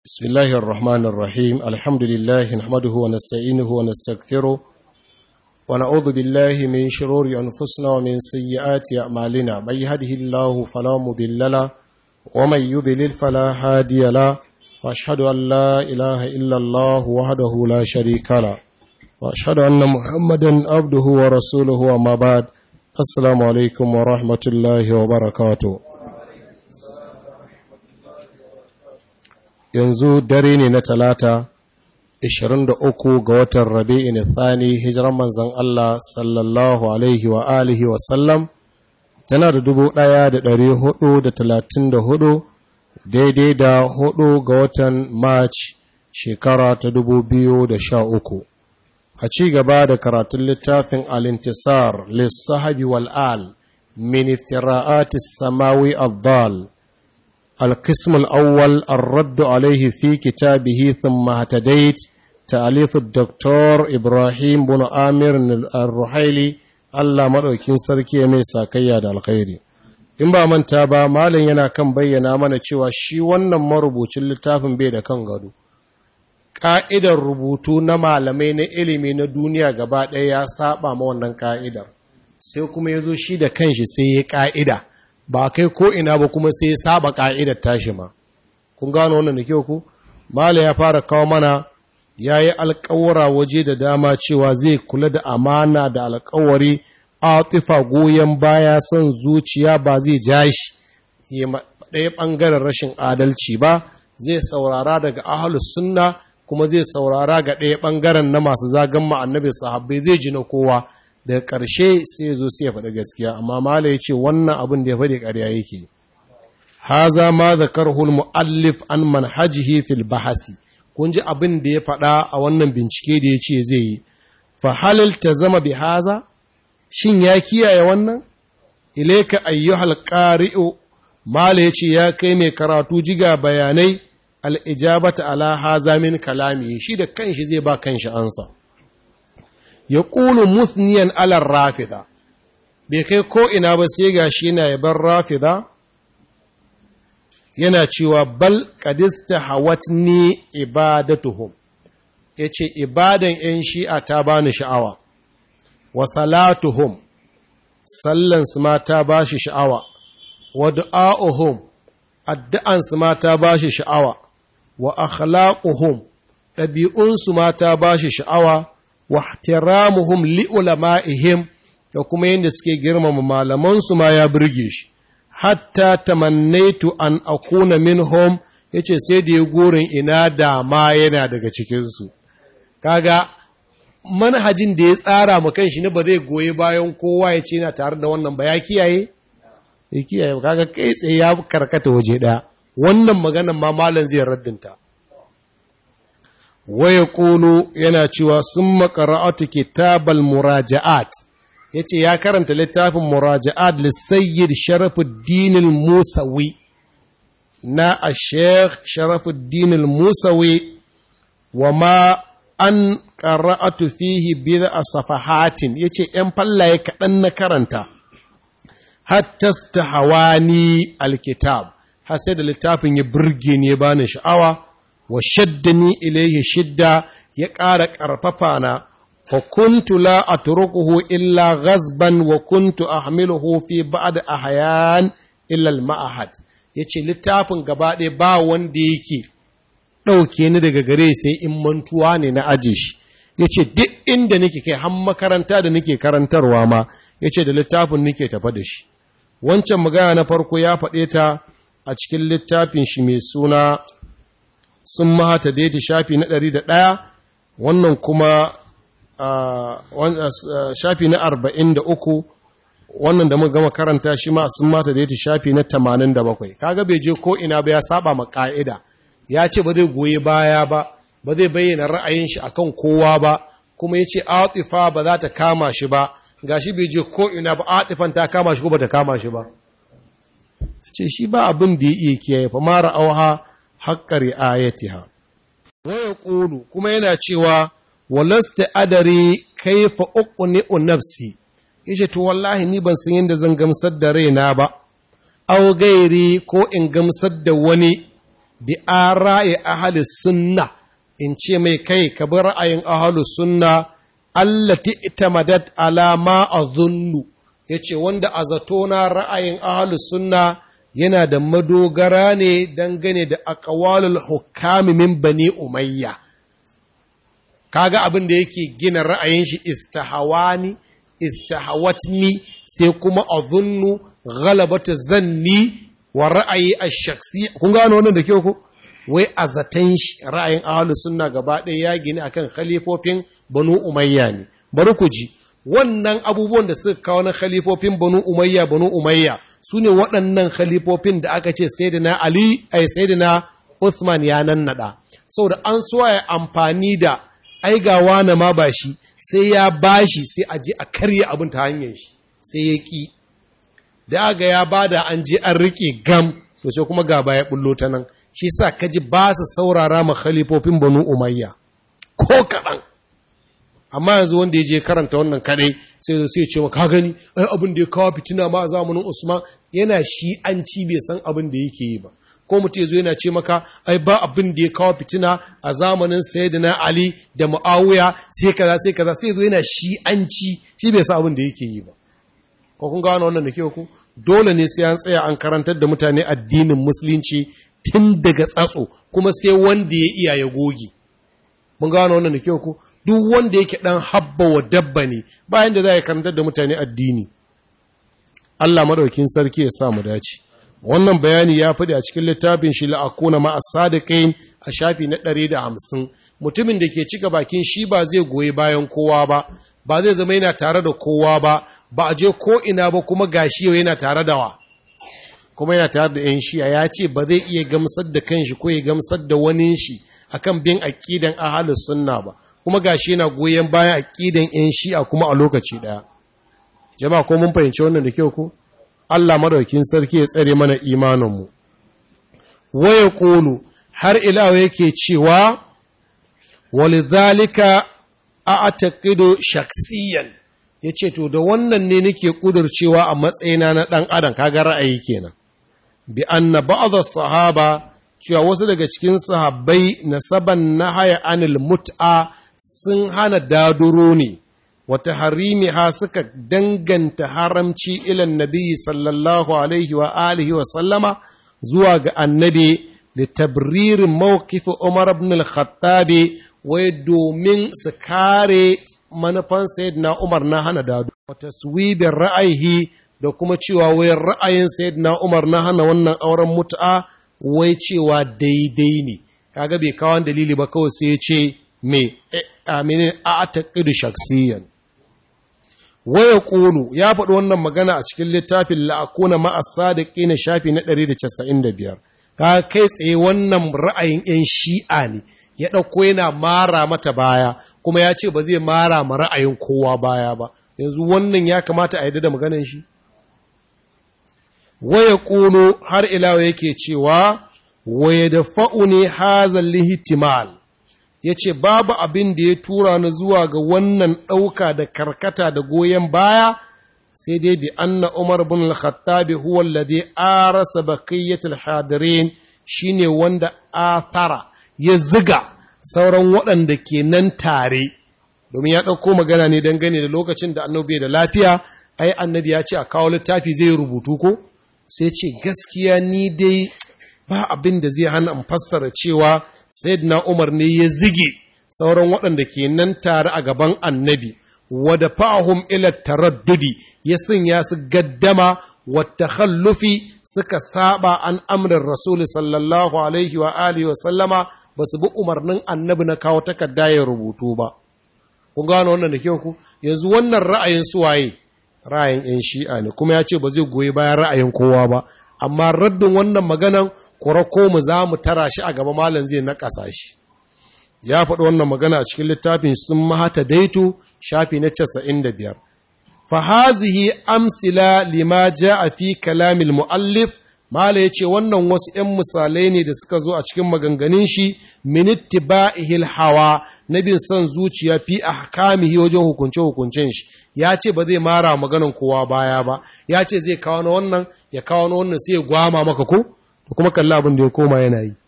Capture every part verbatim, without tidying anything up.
بسم الله الرحمن الرحيم الحمد لله نحمده ونستعينه ونستغفره ونعوذ بالله من شرور أنفسنا ومن سيئات أعمالنا من يهده الله فلا مضل له ومن يضلل فلا هادي له وأشهد أن لا إله إلا الله وحده لا شريك له وأشهد أن محمدا عبده ورسوله وما بعد السلام عليكم ورحمة الله وبركاته. yanzu dare ne na talata ishirin da uku ga watan rabi'in thani hijiran manzon Allah sallallahu alaihi wa alihi wa sallam tana da dubu ɗaya da ɗari hudu da talatin da hudu daidai da hudu ga watan March shekara ta dubu biyu da sha uku. A ci gaba da karatun littafin al-intisar lis-sahabi wal-al min iftira'atis samawi ad-dal القسم الأول الرد عليه في كتابه ثم اهتديت تأليف الدكتور إبراهيم بن آمر الرحيلي الله مدوكين sarki mai sakayya da alkhairi. In ba manta ba malam yana kan bayyana mana cewa shi wannan marubucin littafin bai da kan gado. Ka'idar rubutu na malamai na ilimi na duniya gaba ɗaya ya saba ma wannan ka'idar. Sai kuma yazo shi da kanshi sai ya ka'ida. Ba kai ko ina ba kuma sai saba ka'idar tashi ma. Kun gano wannan da kyau ku? Mala ya fara kawo mana yayi alƙawara waje da dama cewa zai kula da amana da alƙawari, atifa goyen baya son zuciya ba zai jashi ya ɗaya ɓangaren rashin adalci ba, zai saurara daga ahlus sunna kuma zai saurara ga ɗaya ɓangaren na masu zagan ma annabi sahabbai zai ji na kowa. Daga ƙarshe sai ya zo sai ya faɗi gaskiya, amma mala ya ce wannan abin da ya faɗi ƙarya yake. Haza ma zakarhul mu'allif an manhajihi fil bahasi. Kun ji abin da ya faɗa a wannan bincike da ya ce zai yi. Fa halil ta zama bi haza? Shin ya kiyaye wannan? Ilaika ayyuhal qari'u, mala ya ce ya kai mai karatu jiga bayanai al-ijabata ala haza min kalami, shi da kanshi zai ba kanshi ansa. Ya ƙulu musniyan alar rafida, bai kai ko'ina ba sai ga shi yana yaban rafida, yana cewa bal ƙadista hawat ni ibadatuhum, ya ce ibadan ‘yan shi'a ta ba ni sha'awa, wa salatuhum, sallansu ma ta ba shi sha'awa, wa du'a'uhum, addu'ansu ma ta ba shi sha'awa, wa akhlaquhum, ɗabi'unsu ma ta ba shi sha'awa, wa ihtiramuhum li ulama'ihim da kuma yadda suke girmama malamansu ma ya burge shi hatta tamannaitu an akuna minhum yace sai da ya gurin ina da ma yana daga cikin su. Kaga manhajin da ya tsara mu kanshi ne ba zai goye bayan kowa ya ce yana tare da wannan ba, ya kiyaye ya kiyaye kaga kai tsaye ya karkata waje daya. Wannan maganan ma malam zai raddinta. Waya ƙulu yana cewa sun makara'atu kitabal muraja'at, ya ce ya karanta littafin muraja'at lissayyid sharafuddin musawi na a sheikh sharafuddin musawi wa ma an ƙara'atu fihi bida a safahatin, ya ce ‘yan fallaye kaɗan na karanta, hatta ta hawani alkitab, har sai da littafin ya burge ne ba ni sha'awa, wa shaddani ilaihi shidda ya ƙara ƙarfafa na wa kuntu la atrukuhu illa ghazban wa kuntu ahmiluhu fi ba'd ahyan illa al-ma'had, yace littafin gaba ɗaya ba wanda yake ɗauke ni daga gare sai in mantuwa ne na aje shi, yace duk inda nake kai har makaranta da nake karantarwa ma yace da littafin nake tafa da shi. Wancan magana na farko ya faɗe ta a cikin littafin shi mai suna sun mahata daidai shafi na ɗari da ɗaya, wannan kuma shafi na arba'in da uku, wannan da muka gama karanta shi ma sun mahata daidai shafi na tamanin da bakwai. Kaga bai je ko ina ba, ya saba ma ƙa'ida, ya ce ba zai goyi baya ba, ba zai bayyana ra'ayin shi akan kowa ba, kuma ya ce atifa ba za ta kama shi ba, gashi bai je ko ina ba, atifan ta kama shi ko ba ta kama shi ba. Ce shi ba abin da ya iya kiyaye fa mara auha haƙƙa ri'ayatiha. Waya ƙulu kuma yana cewa, walasta adari kaifa uqni'u nafsi, yace to wallahi ni ban san yadda zan gamsar da raina ba, aw gairi ko in gamsar da wani bi ara'i ahli sunna in ce mai kai ka bi ra'ayin ahli sunna allati itamadat ala ma azunnu yace wanda a zato na ra'ayin ahli sunna yana da madogara ne dangane da aqwalul hukami min bani umayya. Kaga abin da yake gina ra'ayin shi istahawani istahawatni sai kuma azunnu ghalabata zanni wa ra'ayi ash-shakhsi. Kun gano wannan da kyau ko wai azatan shi ra'ayin ahlus sunna gaba ɗaya ya gina akan khalifofin banu umayya ne. Bari ku ji wannan abubuwan da suka kawo na khalifofin banu umayya banu umayya sune waɗannan khalifofin da aka ce sayyidina ali ai sayyidina Uthman ya nannada saboda an so ya amfani da ai ga wani ma ba shi sai ya bashi sai a je a karya abin ta hanyar shi sai ya ki da aga ya bada an je an rike gam to sai kuma ga baya bullo ta nan shi sa kaji ba su saurara ma khalifofin banu umayya ko kaɗan. Amma yanzu wanda ya je karanta wannan kadai sai zo sai ya ce wa ka gani ai abin da ya kawo fitina ma a zamanin Usman yana shi an ci bai san abin da yake yi ba. Ko mutum yazo yana ce maka ai ba abin da ya kawo fitina a zamanin Sayyidina Ali da Muawiya sai kaza sai kaza sai yazo yana shi an ci shi bai san abin da yake yi ba. Ko kun gano wannan da ke ku dole ne sai an tsaya an karantar da mutane addinin musulunci tun daga tsatso kuma sai wanda ya iya ya goge. Mun gano wannan da ke ku duk wanda yake ɗan habba wa dabba ne bayan da za a karantar da mutane addini. Allah madaukin sarki ya sa mu dace. Wannan bayani ya faɗi a cikin littafin shi la'akuna ma'as sadiqin a shafi na ɗari da hamsin. Mutumin da ke cika bakin shi ba zai goyi bayan kowa ba, ba zai zama yana tare da kowa ba, ba a je ko ina ba kuma gashi yau yana tare da wa. Kuma yana tare da ‘yan shi'a ya ce ba zai iya gamsar da kanshi ko ya gamsar da wani shi akan bin aƙidan ahlus sunna ba. Kuma gashi yana goyon bayan aqidan ƴan Shi'a kuma a lokaci daya. Jama'a ko mun fahimci wannan da kyau ko? Allah madaukakin sarki ya tsare mana imanin mu. Waya qulu har ila yake cewa walidhalika a'taqidu shakhsiyan yace to da wannan ne nake kudurcewa a matsayina na dan adam kaga ra'ayi kenan. Bi anna ba'd as-sahaba cewa wasu daga cikin sahabbai nasaban nahaya anil mut'a sun hana daduro ne, wata harimi ha suka danganta haramci ilan nabi sallallahu alaihi wa alihi wa sallama zuwa ga annabi da tabririn mawkifin Umar ibn al-Khattabi wai domin su kare manufan sayyidina Umar na hana daduro. Wata suwibin ra'ayi da kuma cewa wai ra'ayin sayyidina Umar na hana wannan auren mut'a wai cewa daidai ne. Kaga bai kawo dalili ba kawai sai ya ce me aminin a taƙidu shaksiyan. Waya ƙulu ya faɗi wannan magana a cikin littafin la'akuna ma'asa da ƙina shafi na ɗari da casa'in da biyar. Ka kai tsaye wannan ra'ayin ‘yan shi'a ne, ya ɗauko yana mara mata baya, kuma ya ce ba zai mara ma ra'ayin kowa baya ba. Yanzu wannan ya kamata a yi da maganan shi? Waya ƙulu har ilawa yake cewa, waya da fa'uni hazan lihitimal. Ya ce, babu abin da ya tura ni zuwa ga wannan ɗauka da karkata da goyon baya, sai dai bi anna Umar bin al-Khattabi huwa alladhi arasa baqiyatul hadirin shine wanda athara ya ziga sauran waɗanda ke nan tare, domin ya ɗauko magana ne dangane da lokacin da annabi da lafiya, ai annabi ya ce a kawo littafi zai rubutu ko? Sai ce gaskiya ni dai ba abin da zai hana in fassara cewa Sayyidina Umar ne ya zige sauran waɗanda ke nan tare a gaban annabi, wada fa'ahum ila taraddudi ya sanya su gaddama wata khallufi suka saba an amrin Rasul sallallahu alaihi wa alihi wa sallama ba su bi umarnin annabi na kawo takarda ya rubutu ba. Kun gano wannan da kyau ku? Yanzu wannan ra'ayin suwaye? Ra'ayin ‘yan shi'a ne, kuma ya ce ba zai goyi bayan ra'ayin kowa ba, amma raddin wannan maganan ko mu za mu tara shi a gaba malam zai naƙasa shi. Ya faɗi wannan magana a cikin littafin sun mahata daitu shafi na casa'in da biyar. Fahazihi amsila lima ja a fi kalamil mu'allif, mala ya ce wannan wasu ‘yan misalai ne da suka zo a cikin maganganun shi minitti ba'ihil hawa na bin son zuciya fi ahkamihi wajen hukunce-hukuncen shi. Ya ce ba zai mara maganan kowa baya ba, ya ce zai kawo na wannan, ya kawo na wannan sai ya gwama maka ko? kuma kalla abin da ya koma yana yi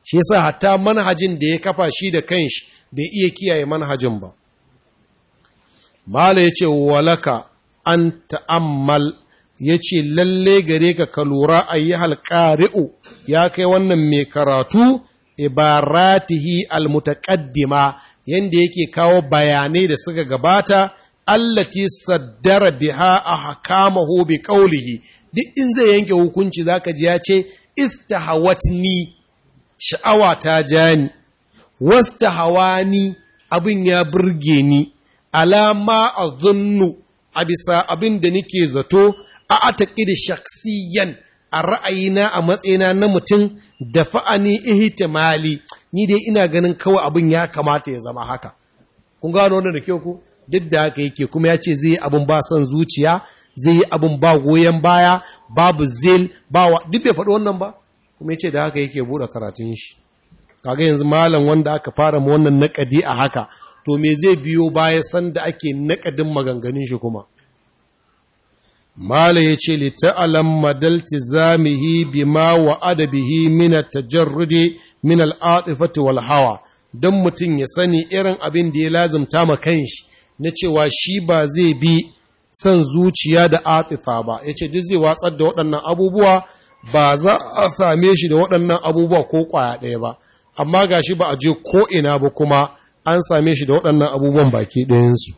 shi yasa hatta manhajin da ya kafa shi da kanshi bai iya kiyaye manhajin ba. Mala ya ce walaka an ta'ammal, ya ce lalle gare ka ka lura ayyuhal qari'u, ya kai wannan mai karatu, ibaratihi almutaqaddima, yanda yake kawo bayanai da suka gabata, allati saddara biha ahkamahu bi qawlihi, duk in zai yanke hukunci zaka ji ya ce istahawatni, sha'awa ta jani, wastahawani, abin ya burge ni, alama azunnu, a bisa abin da nake zato, a ataƙi shaksiyan a ra'ayina a matsayina na mutum da fa'ani ihtimali, ni dai ina ganin kawai abin ya kamata ya zama haka. Kun gano wannan da kyau ku? Duk da haka yake kuma ya ce zai yi abin ba son zuciya, zai yi abin ba goyon baya, babu zil, ba wa, duk bai faɗi wannan ba, kuma ya ce da haka yake buɗe karatun shi. Kaga yanzu malam wanda aka fara ma wannan naƙadi a haka, to me zai biyo baya sanda ake naƙadin maganganun shi kuma. Mala ya ce, Lita'alam madalti zamihi bima wa adabihi mina tajarrudi min al'atifati wal hawa, don mutum ya sani irin abin da ya lazimta ma kanshi na cewa shi ba zai bi son zuciya da atifa ba, ya ce duk zai watsar da waɗannan abubuwa, ba za a same shi da waɗannan abubuwa ko ƙwaya ɗaya ba, amma ga shi ba a je ko'ina ba kuma an same shi da waɗannan abubuwan baki ɗayansu.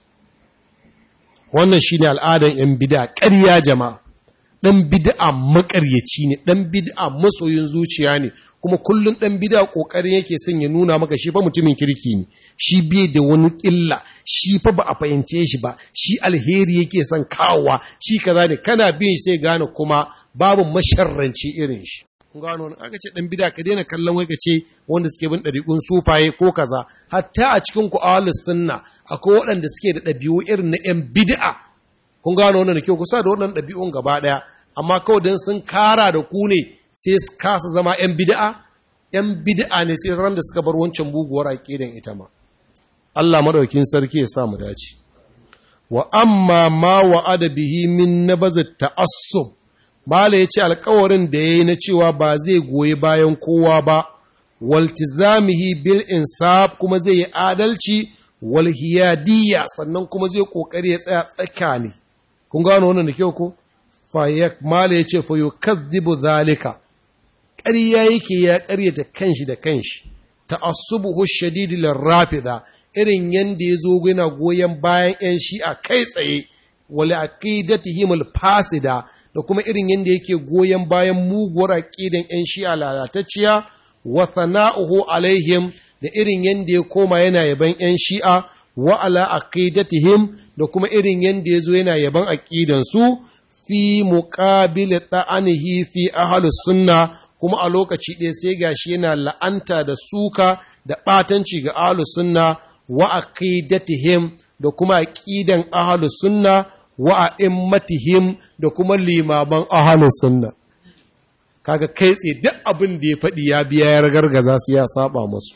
Wannan shi ne al'adan ‘yan bida, ƙarya jama'a, ɗan bida maƙaryaci ne, ɗan bida masoyin zuciya ne, kuma kullum ɗan bida ƙoƙarin yake son ya nuna maka shi fa mutumin kirki ne, shi bai da wani ƙilla, shi fa ba a fahimce shi ba, shi alheri yake son kawowa, shi kaza ne, kana bin sai gane kuma babu masharranci irin shi. Kun gano wani aka ce ɗan bida ka daina kallon wai ka ce wanda suke bin ɗariƙun sufaye ko kaza, hatta a cikin ku ahlus sunna akwai waɗanda suke da ɗabi'u irin na ‘yan bid'a. Kun gano wannan da kyau kusa da waɗannan ɗabi'un gaba ɗaya, amma kawai don sun kara da ku ne sai su kasa zama ‘yan bid'a, ‘yan bid'a ne sai ran da suka bar wancan buguwar aƙidan ita ma. Allah madaukin sarki ya sa mu dace. Wa amma ma wa'ada bihi min nabazat ta'assub, Mala ya ce alkawarin da ya yi na cewa ba zai goyi bayan kowa ba, waltizamihi bil insaf kuma zai yi adalci, walhiyadiyya sannan kuma zai ƙoƙari ya tsaya tsaka ne. Kun gano wannan da kyau ko? Mala ya ce fa yukazzibu zalika, ƙarya yake ya ƙaryata kanshi da kanshi, ta'assubuhu shadidi lirrafida, irin yanda ya zo yana goyon bayan ‘yan shi'a kai tsaye, wal aqidatihim al-fasida, da kuma irin yadda yake goyon bayan muguwar aƙidan ‘yan shi'a lalatacciya, wa sana'uhu alaihim, da irin yadda ya koma yana yaban ‘yan shi'a, wa ala aqidatihim, da kuma irin yadda ya zo yana yaban aƙidansu, fi muqabil ta'anihi fi ahlus sunna, kuma a lokaci ɗaya sai gashi yana la'anta da suka da ɓatanci ga ahlus sunna, wa aqidatihim, da kuma aƙidan ahlus sunna, wa a'immatihim, da kuma limaman ahlus sunna. Kaga kai tsaye duk abin da ya faɗi ya biya ya ragargaza su ya saba musu.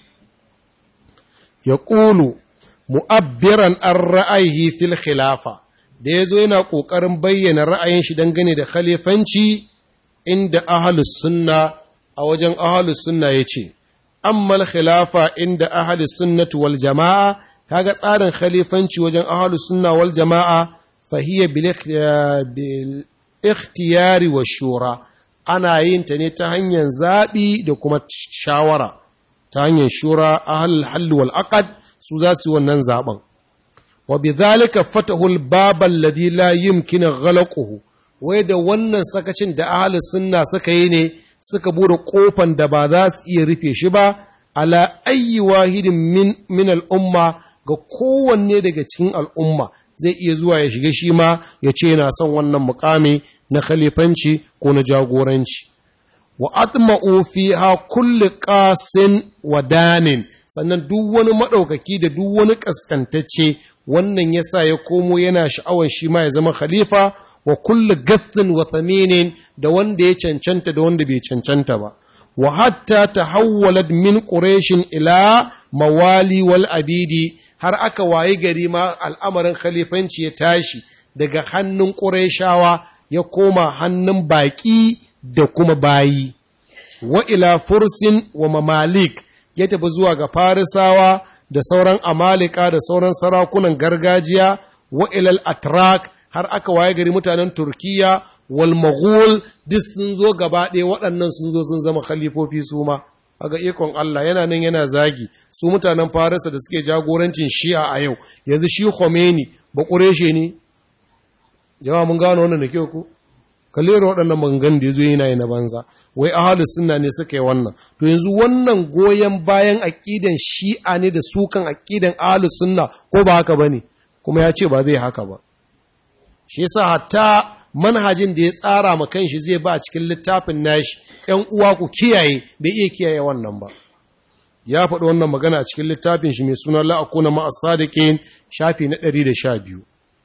Ya ƙulu mu'abbiran an ra'ayi fil khilafa, da ya zo yana ƙoƙarin bayyana ra'ayin shi dangane da khalifanci inda ahlus sunna, a wajen ahlus sunna ya ce, ammal khilafa inda ahlus sunnati wal jama'a, kaga tsarin khalifanci wajen ahlus sunna wal jama'a, fahiyya bil ikhtiyari wa shura, ana yin ta ne ta hanyar zaɓi da kuma shawara, ta hanyar shura ahlul hall wal aqd, su za su yi wannan zaɓen. Wa bi zalika fatahu al-bab alladhi la yumkinu ghalquhu, wai da wannan sakacin da ahlus sunna suka yi ne suka bude kofan da ba za su iya rufe shi ba, ala ayyi wahidin min min al-umma, ga kowanne daga cikin al'umma zai iya zuwa ya shiga shi ma ya ce yana son wannan mukami na khalifanci ko na jagoranci. Wa atma'u fiha kulli qasin wa danin, sannan duk wani madaukaki da duk wani kaskantacce wannan yasa ya komo yana sha'awar shi ma ya zama khalifa, wa kulli gathin wa thaminin, da wanda ya cancanta da wanda bai cancanta ba. Wa hatta tahawwalat min quraishin ila mawali wal abidi, har aka wayi gari ma al'amarin khalifanci ya tashi daga hannun qurayshawa ya koma hannun baki da kuma bayi. wa ila fursin wa mamalik ya tafi zuwa ga farisawa da sauran amalika da sauran sarakunan gargajiya wa ilal atrak har aka waye gari mutanen turkiya wal maghul duk sun zo gaba ɗaya waɗannan sun zo sun zama khalifofi su ma aga ikon Allah yana nan yana zagi su mutanen farisa da suke jagorancin shi'a a yau yanzu shi Khomeini ba ƙureshe ne jama'a mun gano wannan da kyau ku kalera waɗannan maganganun da yazo yana yi na banza wai ahlus sunna ne suka yi wannan to yanzu wannan goyen bayan aqidan shi'a ne da sukan aqidan ahlus sunna ko ba haka bane kuma ya ce ba zai haka ba shi yasa hatta manhajin da ya tsara ma kanshi zai ba a cikin littafin nashi ƴan uwa ku kiyaye bai iya kiyaye wannan ba ya faɗi wannan magana a cikin littafin shi mai suna la akuna ma as-sadiqin shafi na ɗari da sha biyu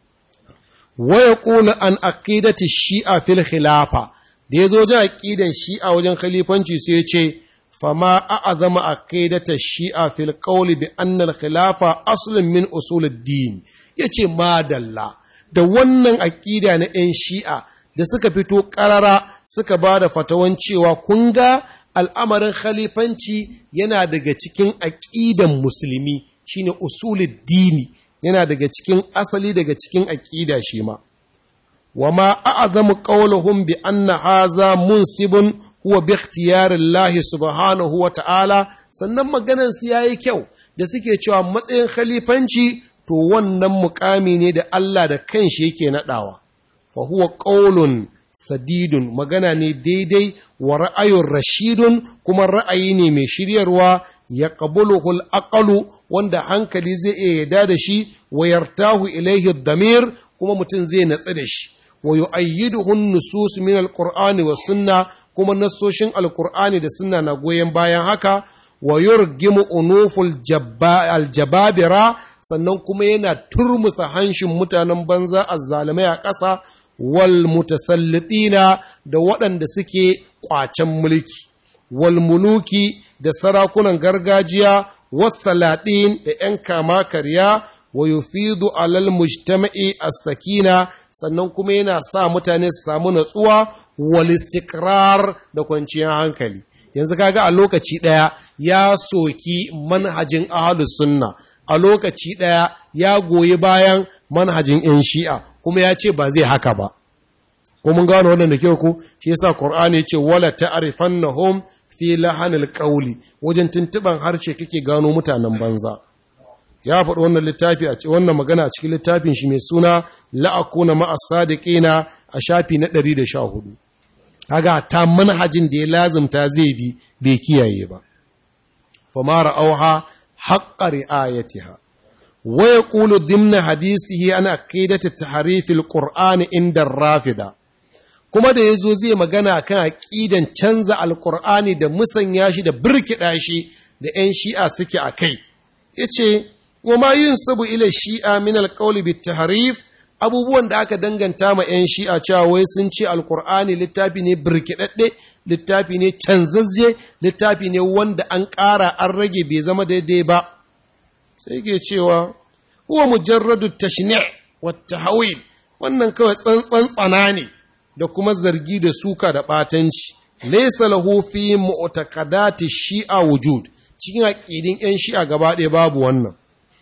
wa yaqulu an aqidati shi'a fil khilafa da yazo jin aqidan shi'a wajen khalifanci sai ya ce fama a'azama aqidata shi'a fil qawli bi anna al-khilafa aslun min usul ad-din yace madalla da wannan aƙida na ‘yan shi'a da suka fito ƙarara suka ba da fatawan cewa kun ga al'amarin khalifanci yana daga cikin aƙidan musulmi shine usulul dini yana daga cikin asali daga cikin aƙida shi ma wa ma a'azamu qawluhum bi anna haza munsibun huwa bi ikhtiyarillahi subhanahu wa ta'ala sannan maganan su yayi kyau da suke cewa matsayin khalifanci to wannan mukami ne da Allah da kanshi yake nadawa fa huwa qaulun sadidun magana ne daidai wa ra'ayun rashidun kuma ra'ayi ne mai shiryarwa ya qabuluhu al-aqlu wanda hankali zai iya yarda da shi wa yartahu ilayhi ad-damir kuma mutum zai natsa da shi wa yu'ayyiduhu an-nusus min al-qur'ani was sunna kuma nassoshin al-qur'ani da sunna na goyen bayan haka wa yurgimu unuful al-jababira sannan kuma yana turmusa hanshin mutanen banza azzalimai a ƙasa wal mutasallitina da waɗanda suke ƙwacen mulki wal muluki da sarakunan gargajiya wassalaɗin da ‘yan kama karya wa yufidu alal mujtama'i as-sakina sannan kuma yana sa mutane su samu natsuwa wal istikrar da kwanciyar hankali yanzu kaga a lokaci ɗaya ya soki manhajin ahlus sunna a lokaci ɗaya ya goyi bayan manhajin ‘yan shi'a kuma ya ce ba zai haka ba. Ko mun gano wannan da kyau ku, shi yasa Qur'ani ya ce wala ta'rifannahum fi lahanil qawli wajen tuntuban harshe kake gano mutanen banza. Ya faɗi wannan littafi a wannan magana a cikin littafin shi mai suna la'akuna ma'as sadiqina a shafi na ɗari da sha hudu. Kaga ta manhajin da ya lazimta zai bi bai kiyaye ba. Fa ra'auha حق رعايتها ويقول ضمن حديثه أن عقيدة تحريف القرآن عند الرافضة kuma da yazo zai magana kan aqidan canza alqur'ani da musanya shi da birkida shi da ƴan shi'a suke akai yace wa ma yunsabu ila shi'a min alqawli bitahrif abubuwan da aka danganta ma ƴan shi'a cewa wai sun ce alqur'ani littafi ne birkidadde littafi ne canzazze littafi ne wanda an ƙara an rage bai zama daidai ba sai ke cewa huwa mujarradu tashni' wa tahwil wannan kawai tsantsan tsana ne da kuma zargi da suka da batanci laysa lahu fi mu'taqadati shi'a wujud cikin aqidin ƴan shi'a gaba ɗaya babu wannan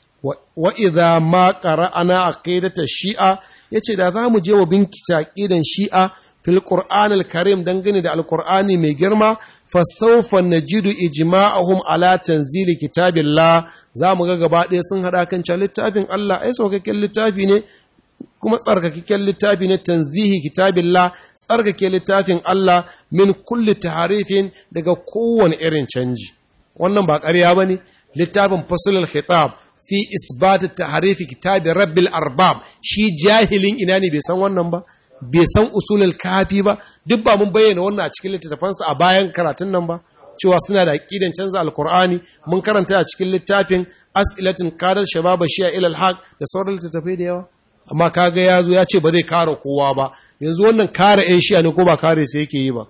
wa idza ma qara'ana aqidata shi'a yace da zamu je wa bincike aqidan shi'a fil Qur'an al-Karim dangane da Al-Qur'ani mai girma fa sawfa najidu ijma'ahum ala tanzili kitabillah zamu ga gaba ɗaya sun hada kan cewa littafin Allah ai saukakken littafi ne kuma tsarkakekken littafi ne tanzihi kitabillah tsarkake littafin Allah min kulli taharifin daga kowane irin canji wannan ba ƙarya bane littafin faslul khitab fi isbat tahrifi kitabi rabbil arbab shi jahilin ina ne bai san wannan ba bai san usulul kafi ba duk ba mun bayyana wannan a cikin littafansa a bayan karatun nan ba cewa suna da aqidan canza alqur'ani mun karanta a cikin littafin as'ilatin qadar shababa shi'a ila alhaq da sauran littafai da yawa amma kaga yazo ya ce ba zai kare kowa ba yanzu wannan kare ɗan shi'a ne ko ba kare sai yake yi ba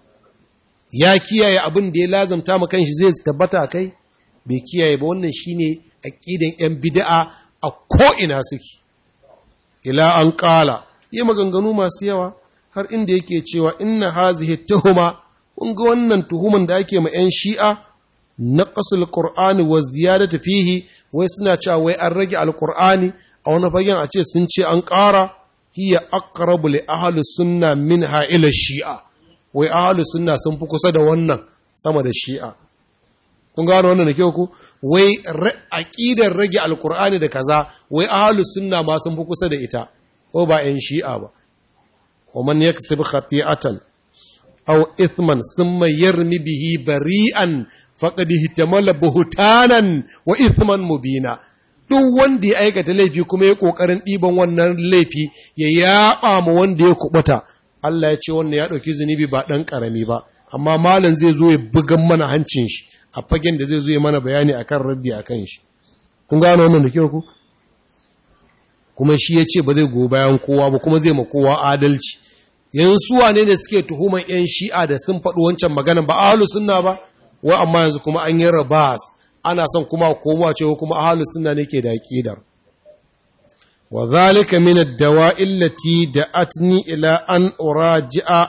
ya kiyaye abin da ya lazamta maka kanshi zai tabbata kai bai kiyaye ba wannan shine aqidan yan bid'a a ko ina suke ila an qala yi maganganu masu yawa har inda yake cewa inna hazihi tuhuma kun ga wannan tuhuman da ake ma 'yan shi'a naqasul qur'ani wa ziyadatu fihi, wai suna cewa wai an rage alqur'ani a wani fagen a ce sun ce an ƙara, hiya aqrabu li ahli sunna minha ila shi'a, wai ahli sunna sun fi kusa da wannan sama da shi'a. Kun gano wannan da kyau ku, wai aqidar rage alqur'ani da kaza, wai ahli sunna ma sun fi kusa da ita, ko ba 'yan shi'a ba. wa man yaksib khati'atan aw ithman thumma yarmi bihi bari'an faqad ihtamala buhtanan wa ithman mubina. Duk wanda ya aikata laifi kuma ya kokarin diban wannan laifi ya yaba mu wanda ya kubuta, Allah ya ce wannan ya dauki zunubi ba dan karami ba, amma malam zai zo ya bugan mana hancin shi a fagen da zai zo ya mana bayani akan raddi akan shi. Kun gano wannan da kyau ku? Kuma shi ya ce ba zai go bayan kowa ba, kuma zai ma kowa adalci. Yanzu wane ne suke tuhuman yan shi'a da sun faɗi wancan maganan ba ahlus sunna ba, wai amma yanzu kuma an yi rabas, ana son kuma komowa cewa kuma ahlus sunna ne ke da aqidar. Wa zalika min ad-dawa'i allati da'atni ila an uraji'a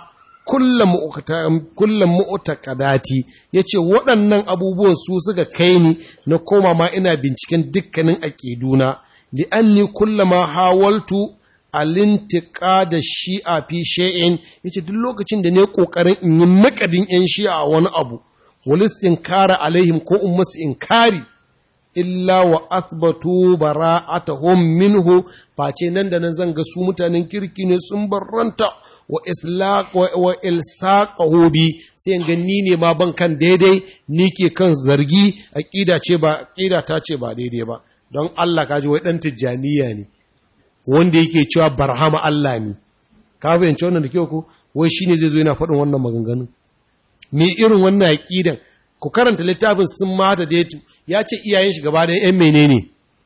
kullum mu'taqadati, yace waɗannan abubuwan su suka kai ni na koma ma ina binciken dukkanin aqiduna, li anni kullama hawaltu alintiqada shi'a fi shay'in, yace duk lokacin da ne kokarin in yi nakadin yan shi'a a wani abu, walistin kara alaihim ko ummas inkari illa wa athbatu bara'atuhum minhu, face nan da nan zan ga su mutanen kirki ne sun barranta wa islaq wa ilsaqahu bi, sai in ganni ne ma ban kan daidai, ni ke kan zargi, aqida ce ba aqida ta ce ba daidai ba. Don Allah kaji wai dan tijjaniya ne wanda yake cewa barhama Allah ne, ka fahimci wannan da kyau ko? Wai shine zai zo yana faɗin wannan maganganu. Me irin wannan aqidan, ku karanta littafin sun mata da yato, ya ce iyayen shi gaba da ƴan menene,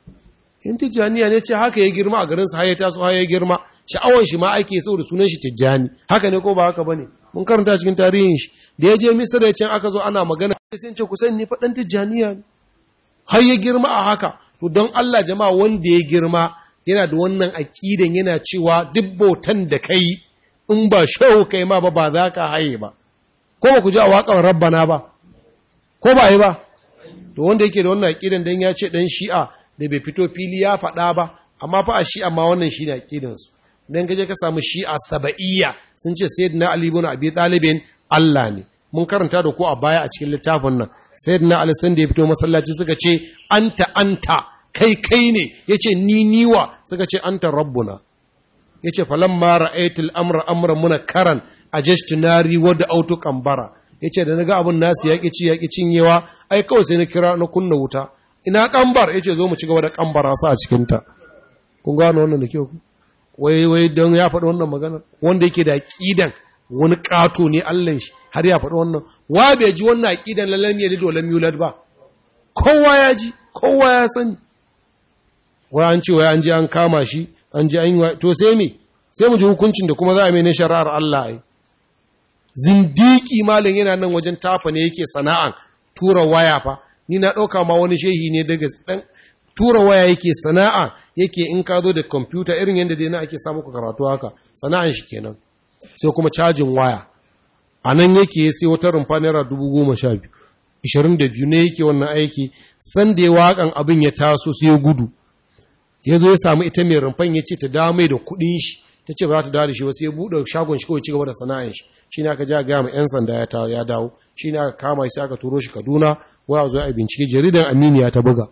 in tijjaniya ne, ce haka ya girma a garin sa, har ya taso har ya girma, sha'awan shi ma ake saboda sunan shi tijjani, haka ne ko ba haka bane? Mun karanta cikin tarihin shi da ya je Misra, ya ce aka zo ana magana sai ce ku sani ni fa dan tijjaniya ne, har ya girma a haka. To don Allah jama'a, wanda ya girma yana da wannan aqidan, yana cewa duk bautan da kai in ba shehu kai ma ba ba za ka haye ba, ko ba ku ji a waƙar rabbana ba, ko ba yi ba? To wanda yake da wannan aqidan dan ya ce dan shi'a da bai fito fili ya faɗa ba, amma fa a shi'a ma wannan shine aqidan su. Dan kaje ka samu shi'a saba'iyya sun ce sayyidina Ali ibn Abi Talib Allah ne. Mun karanta da ku a baya a cikin littafin nan, sayyidina Ali san da ya fito masallaci suka ce anta anta, kai kai ne, yace ni niwa, suka ce anta rabbuna, yace falamma ra'aytul amra amran munkaran ajashtu nari wa da'awtu qambara, yace da naga abun nasu yaki ci yaki cinyewa, ai kawai sai na kira na kunna wuta, ina kambar, yace zo mu ci gaba da kambara su a cikin ta. Kun gano wannan da kyau? Wai wai dan ya faɗi wannan magana, wanda yake da aqidan wani kato ne Allah shi har ya faɗi wannan, wa bai ji wannan aqidan lalam yalid wa lam yulad ba? Kowa ya ji, kowa ya sani. Wai an ce wai an je an kama shi, an je an yi, to sai me? Sai mu ji hukuncin da kuma za a mai na shari'ar Allah ai. Zindiki malam yana nan wajen tafa ne yake sana'an tura waya fa, ni na ɗauka ma wani shehi ne daga ɗan tura waya yake sana'a, yake in ka zo da kwamfuta irin yadda dai na ake samu ku karatu haka, sana'an shi kenan. Sai kuma cajin waya, a nan yake sai wata rumfa naira dubu goma sha biyu, ishirin da biyu ne yake wannan aiki. San da ya waƙan abin ya taso sai ya gudu, ya zo ya samu ita mai rumfan ya ce ta dawo mai da kuɗin shi, ta ce ba za ta dawo da shi ba, sai ya buɗe shagon shi kawai ci gaba da sana'an shi. Shi ne aka ja gaya ma 'yan sanda ya dawo, shi ne aka kama shi aka turo shi Kaduna, waya zo a bincike, jaridan Aminiya ta buga.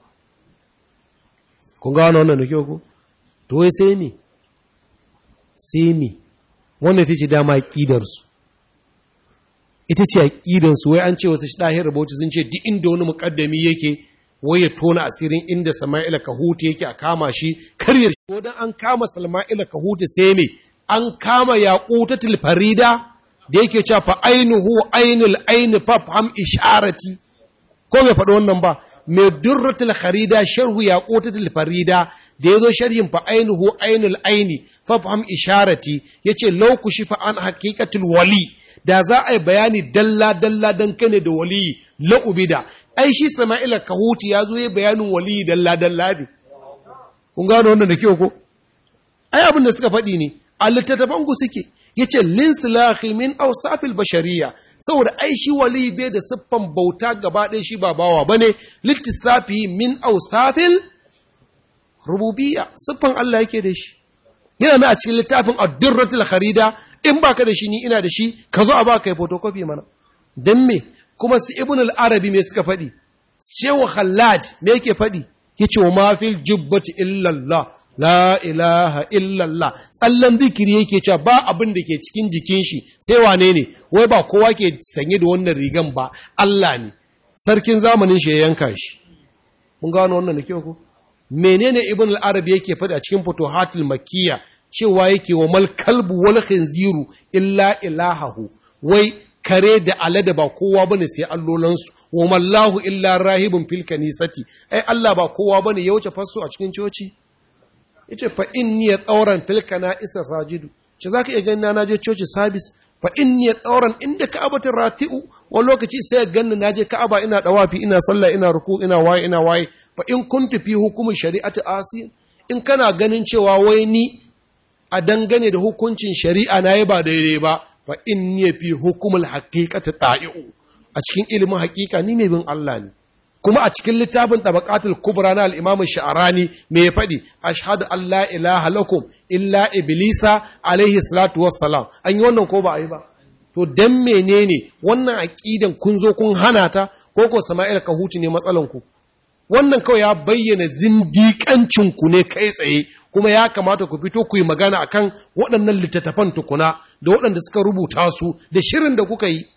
Kun gano wannan da kyau ko? To wai sai me? Sai me? Wannan ita ce dama aƙidarsu. Ita ce aƙidarsu, wai an ce wasu shi ɗahir rubutu sun ce duk inda wani muƙaddami yake, wai ya tona asirin inda Sama'ila Kahuta yake a kama shi, karyar shi. Wadan an kama Sama'ila Kahuta sai me? An kama Yaqutatul Farida da yake cewa fa ainuhu ainul aini fafham isharati. Ko bai faɗi wannan ba? Mai durratul kharida sharhu Yaqutatul Farida da yazo sharhin fa ainuhu ainul aini fafham isharati, yace law kushifa an haqiqatul wali, da za a yi bayani dalla dalla dan kane da wali la ubida. Ai shi Sama'ila Kahuti yazo yayi bayanin wali dalla dalla ne. Kun gano wannan da kyau ko? Ai abin da suka faɗi ne a littattafan ku suke. yace linsilahi min awsafil bashariya saboda ai shi wali bai da siffan bauta gaba ɗaya shi ba bawa bane littisafi min awsafil rububiyya siffan Allah yake da shi yana mai a cikin littafin ad-durratul kharida in baka da shi ni ina da shi ka zo a baka yi photocopy mana dan me kuma su ibn al-arabi me suka faɗi shehu khallaj me yake faɗi yace wa ma fil jubbati illa Allah la ilaha illa Allah tsallan zikiri yake cewa ba abin da ke cikin jikin shi sai wane ne wai ba kowa ke sanye da wannan rigan ba Allah ne sarkin zamanin shi ya yanka shi mun gano wannan da kyau ko menene ibn al-arabi yake faɗi a cikin futuhatul makkiyya cewa yake wa mal kalbu wal khinziru illa ilahahu wai kare da alada ba kowa bane sai allolansu wa mallahu illa rahibun fil kanisati ai Allah ba kowa bane ya wuce fasso a cikin coci yace fa inni ya tsauran fil kana'isa sajidu ce zaka iya ganin na je coci service fa inni ya tsauran inda ka'abatul rati'u wani lokaci sai ganni naje ka'aba ina dawafi ina sallah ina ruku ina waye ina waye fa in kuntu fi hukumin shari'ati asi in kana ganin cewa wai ni a dangane da hukuncin shari'a na yi ba daidai ba fa inni fi hukumul haqiqati ta'i'u a cikin ilimin haqiqa ni mai bin Allah ne kuma a cikin littafin tabaqatul kubra na al-imam sha'rani me ya fadi ashhadu an la ilaha lakum illa iblisa alaihi salatu wassalam an yi wannan ko ba a yi ba to dan menene wannan aqidan kun zo kun hana ta ko ko sama'il kahuti ne matsalan ku wannan kawai ya bayyana zindiƙancin ku ne kai tsaye kuma ya kamata ku fito ku yi magana akan waɗannan littattafan tukuna da waɗanda suka rubuta su da shirin da kuka yi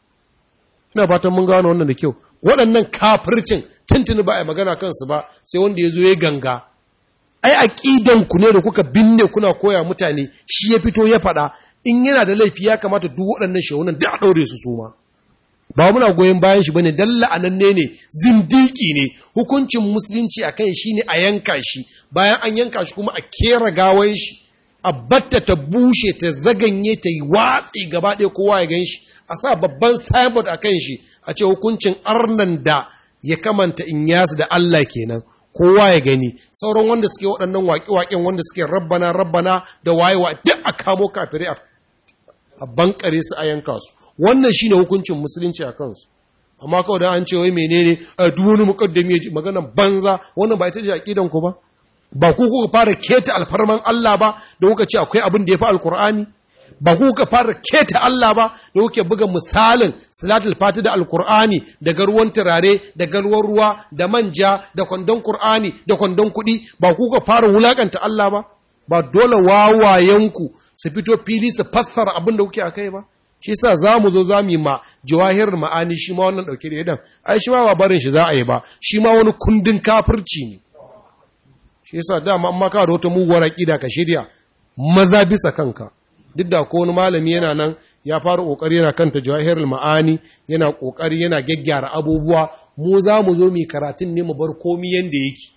ina fatan mun gano wannan da kyau waɗannan kafircin tuntuni ba a magana kansu ba sai wanda ya zo ya ganga ai aqidan ku ne da kuka binne kuna koya mutane shi ya fito ya faɗa in yana da laifi ya kamata duk waɗannan shehunan duk a ɗaure su suma ba muna goyon bayan shi bane dan la'ananne ne zindiki ne hukuncin musulunci akan shi ne a yanka shi bayan an yanka shi kuma a kera gawan shi a batta ta bushe ta zaganye ta yi watsi gaba ɗaya kowa ya gan shi a sa babban signboard akan shi a ce hukuncin arnan da ya kamanta in yasu da Allah kenan kowa ya gani sauran wanda suke waɗannan waƙe-waƙen wanda suke rabbana rabbana da wayewa duk a kamo kafirai a bankare su a yanka su wannan shine hukuncin musulunci a kansu amma kawai da an ce wai menene a duk wani mukaddami ya ji maganan banza wannan ba ita ce aqidan ku ba ba ku kuka fara keta alfarman Allah ba da kuka ce akwai abin da ya fi alkur'ani ba ku kuka fara keta Allah ba da kuke buga misalin salatul fati da alkur'ani da garuwan turare da galwar ruwa da manja da kwandon qur'ani da kwandon kuɗi ba ku kuka fara wulakanta Allah ba ba dole wawayenku su fito fili su fassara abin da kuke akai ba shi yasa zamu zo zamu yi ma jawahir ma'ani shi ma wannan dauke da idan ai shi ma ba barin shi za a yi ba shi ma wani kundin kafirci ne shi yasa dama amma ka da wata muguwar aqida ka shirya maza bisa kanka duk da ko wani malami yana nan ya fara kokari yana kanta jawahirul ma'ani yana kokari yana gaggyara abubuwa mu za mu zo mu karatun ne mu bar komai yanda yake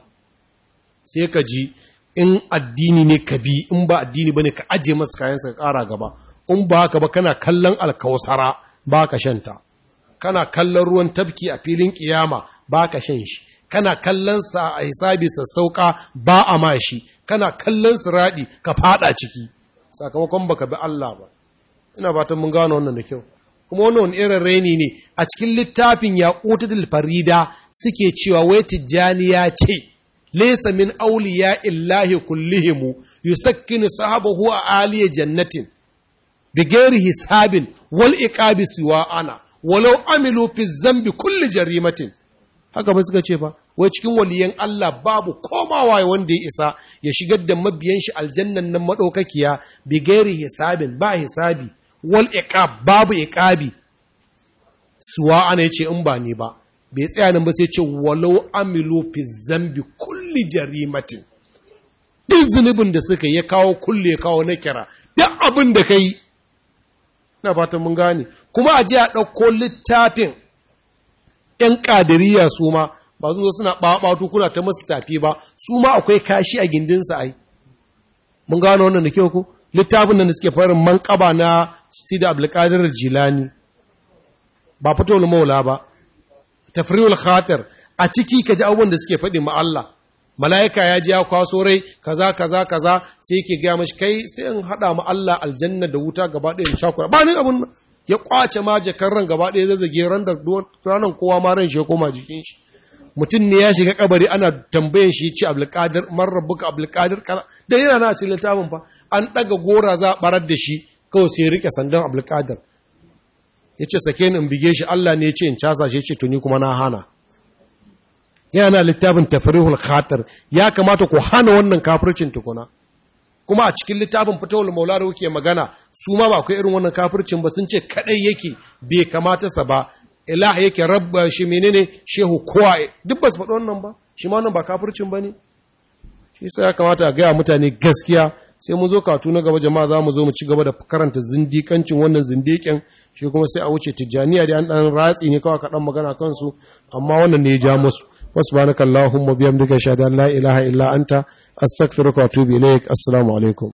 sai ka ji in addini ne ka bi in ba addini bane ka aje masa kayan sa ka kara gaba in ba haka ba kana kallon alkausara ba ka shanta kana kallon ruwan tafki a filin kiyama ba ka shan shi kana kallon sa a hisabi sassauka ba a mashi kana kallon siradi ka fada ciki sakamakon baka bi Allah ba ina fatan mun gano wannan da kyau kuma wannan wani irin raini ne a cikin littafin yaqutul farida suke cewa wai tijjani ya ce laysa min awliya illahi kullihim yusakkinu sahabahu a aliya jannatin bighairi hisabin wal iqabi siwa ana walau amilu fi zambi kulli jarimatin haka ba suka ce ba wai cikin waliyan Allah babu komawa wanda ya isa ya shigar da mabiyan shi aljannan nan madaukakiya bi gairi hisabin ba hisabi wal iqab babu iqabi suwa ana yace in ba ni ba bai tsaya nan ba sai ce walau amilu fi zambi kulli jarimatin duk zunubin da suka ya kawo kulle ya kawo na kira duk abin da kai ina fatan mun gane kuma a je a ɗauko littafin ‘yan ƙadiriya su ma ba zuwa suna ɓaɓatu kuna ta masu tafi ba su ma akwai kashi a gindinsa ai mun gano wannan da kyau ku littafin nan da suke farin manƙaba na sida abdulkadir jilani ba fitowar maula ba tafriul khatir a ciki ka ji abubuwan da suke faɗi ma Allah mala'ika ya ji ya kwaso rai kaza kaza kaza sai yake gaya mashi kai sai in haɗa ma Allah aljanna da wuta gaba ɗaya in shakura ba ni abun ya kwace ma jakar ran gaba ɗaya zazzage ran da ranar kowa ma ran shi ya koma jikin shi mutum ne ya shiga kabari ana tambayan shi ce abulkadir man rabbuka abulkadir kaza da yana na cikin littafin fa an ɗaga gora za a barar da shi kawai sai rike sandan abulkadir ya ce sake ni in bige shi Allah ne ya ce in casa shi ya ce tuni kuma na hana yana littafin tafrihul khatir ya kamata ku hana wannan kafircin tukuna kuma a cikin littafin fitowul maula da kuke magana su ma ba akwai irin wannan kafircin ba sun ce kadai yake bai kamata sa ba ilah yake rabba shi menene shehu kowa duk ba su faɗi wannan ba shi ma wannan ba kafircin ba ne shi sai ya kamata a gaya mutane gaskiya sai mun zo katu na gaba jama'a za mu zo mu ci gaba da karanta zindikancin wannan zindikin shi kuma sai a wuce tijjaniya da an ɗan ratsi ne kawai kaɗan magana kansu amma wannan ne ya ja musu wasbanaka Allahumma biyamdika shahada la ilaha illa anta astaghfiruka wa atubu ilaik assalamu alaikum